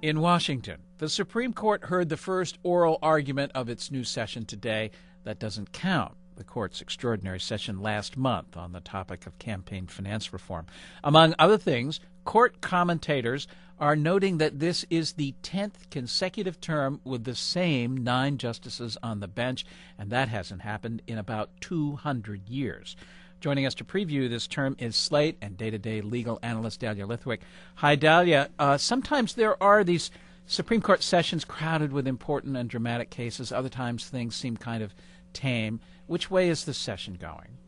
In Washington, the Supreme Court heard the first oral argument of its new session today. That doesn't count the court's extraordinary session last month on the topic of campaign finance reform. Among other things, court commentators are noting that this is the 10th consecutive term with the same 9 justices on the bench, and that hasn't happened in about 200 years. Joining us to preview this term is Slate and day-to-day legal analyst Dahlia Lithwick. Hi, Dahlia. Sometimes there are these Supreme Court sessions crowded with important and dramatic cases. Other times things seem kind of tame. Which way is this session going?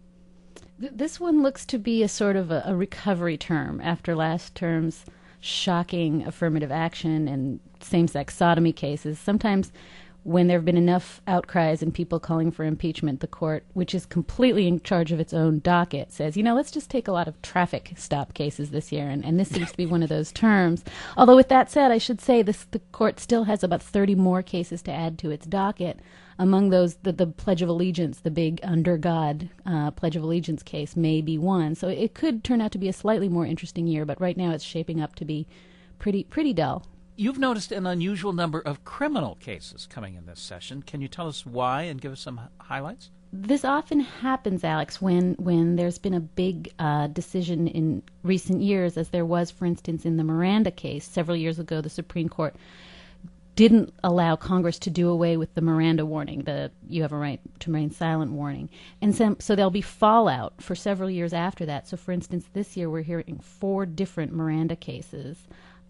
This one looks to be a sort of a recovery term after last term's shocking affirmative action and same-sex sodomy cases. Sometimes when there have been enough outcries and people calling for impeachment, the court, which is completely in charge of its own docket, says, let's just take a lot of traffic stop cases this year, and this seems to be one of those terms. Although with that said, I should say the court still has about 30 more cases to add to its docket. Among those, the Pledge of Allegiance, the big under God Pledge of Allegiance case, may be one. So it could turn out to be a slightly more interesting year, but right now it's shaping up to be pretty dull. You've noticed an unusual number of criminal cases coming in this session. Can you tell us why and give us some highlights? This often happens, Alex, when there's been a big decision in recent years, as there was, for instance, in the Miranda case. Several years ago, the Supreme Court didn't allow Congress to do away with the Miranda warning, the you have a right to remain silent warning. And so there'll be fallout for several years after that. So, for instance, this year we're hearing 4 different Miranda cases,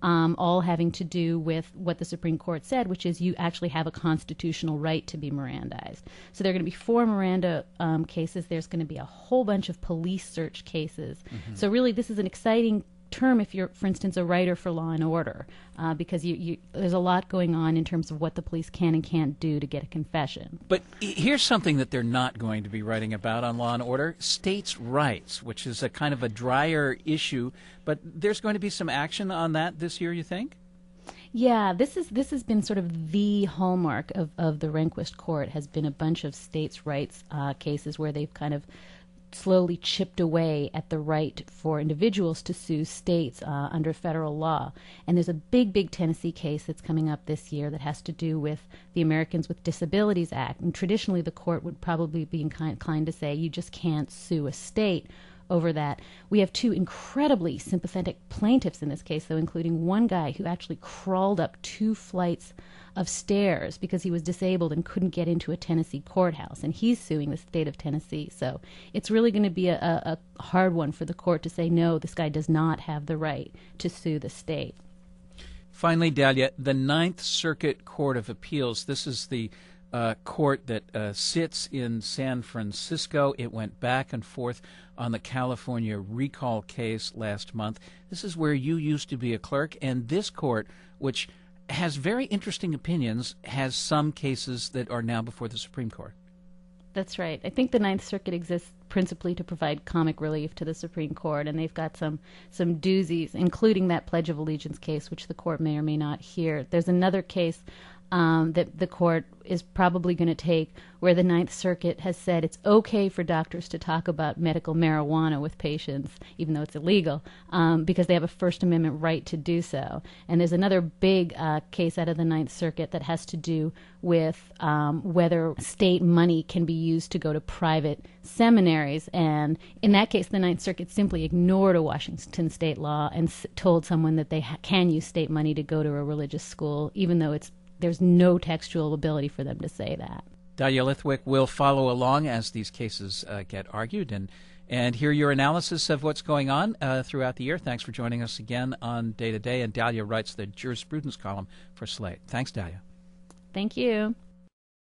all having to do with what the Supreme Court said, which is you actually have a constitutional right to be Mirandized. So there are going to be 4 Miranda cases. There's going to be a whole bunch of police search cases. Mm-hmm. So really this is an exciting term if you're, for instance, a writer for Law and Order, because there's a lot going on in terms of what the police can and can't do to get a confession. But here's something that they're not going to be writing about on Law and Order: states' rights, which is a kind of a drier issue. But there's going to be some action on that this year, you think? Yeah, this has been sort of the hallmark of the Rehnquist Court, has been a bunch of states' rights cases where they've kind of slowly chipped away at the right for individuals to sue states under federal law. And there's a big Tennessee case that's coming up this year that has to do with the Americans with Disabilities Act. And traditionally the court would probably be inclined to say you just can't sue a state over that. We have 2 incredibly sympathetic plaintiffs in this case, though, including one guy who actually crawled up 2 flights of stairs because he was disabled and couldn't get into a Tennessee courthouse, and he's suing the state of Tennessee. So it's really going to be a hard one for the court to say, no, this guy does not have the right to sue the state. Finally, Dahlia, the Ninth Circuit Court of Appeals, this is the court that sits in San Francisco. It went back and forth on the California recall case last month. This is where you used to be a clerk, and this court, which has very interesting opinions, has some cases that are now before the Supreme Court. That's right. I think the Ninth Circuit exists principally to provide comic relief to the Supreme Court, and they've got some doozies, including that Pledge of Allegiance case, which the court may or may not hear. There's another case that the court is probably going to take where the Ninth Circuit has said it's okay for doctors to talk about medical marijuana with patients, even though it's illegal, because they have a First Amendment right to do so. And there's another big case out of the Ninth Circuit that has to do with whether state money can be used to go to private seminaries. And in that case, the Ninth Circuit simply ignored a Washington state law and told someone that they can use state money to go to a religious school, even though there's no textual ability for them to say that. Dahlia Lithwick will follow along as these cases get argued and hear your analysis of what's going on throughout the year. Thanks for joining us again on Day to Day. And Dahlia writes the jurisprudence column for Slate. Thanks, Dahlia. Thank you.